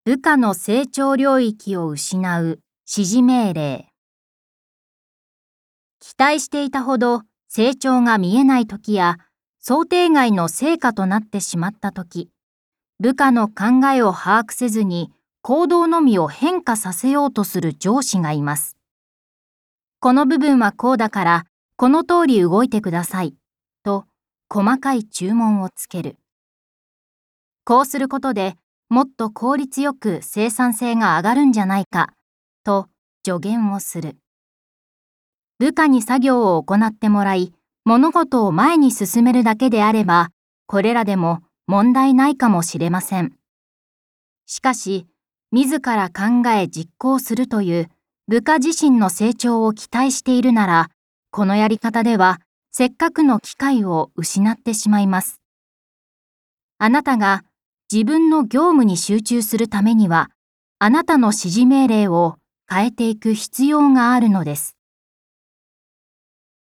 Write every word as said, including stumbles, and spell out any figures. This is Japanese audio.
部下の成長領域を失う指示命令。期待していたほど成長が見えないときや、想定外の成果となってしまったとき、部下の考えを把握せずに行動のみを変化させようとする上司がいます。この部分はこうだから、この通り動いてください、と細かい注文をつける。こうすることでもっと効率よく生産性が上がるんじゃないか、と助言をする。部下に作業を行ってもらい、物事を前に進めるだけであれば、これらでも問題ないかもしれません。しかし、自ら考え実行するという部下自身の成長を期待しているなら、このやり方ではせっかくの機会を失ってしまいます。あなたが自分の業務に集中するためには、あなたの指示命令を変えていく必要があるのです。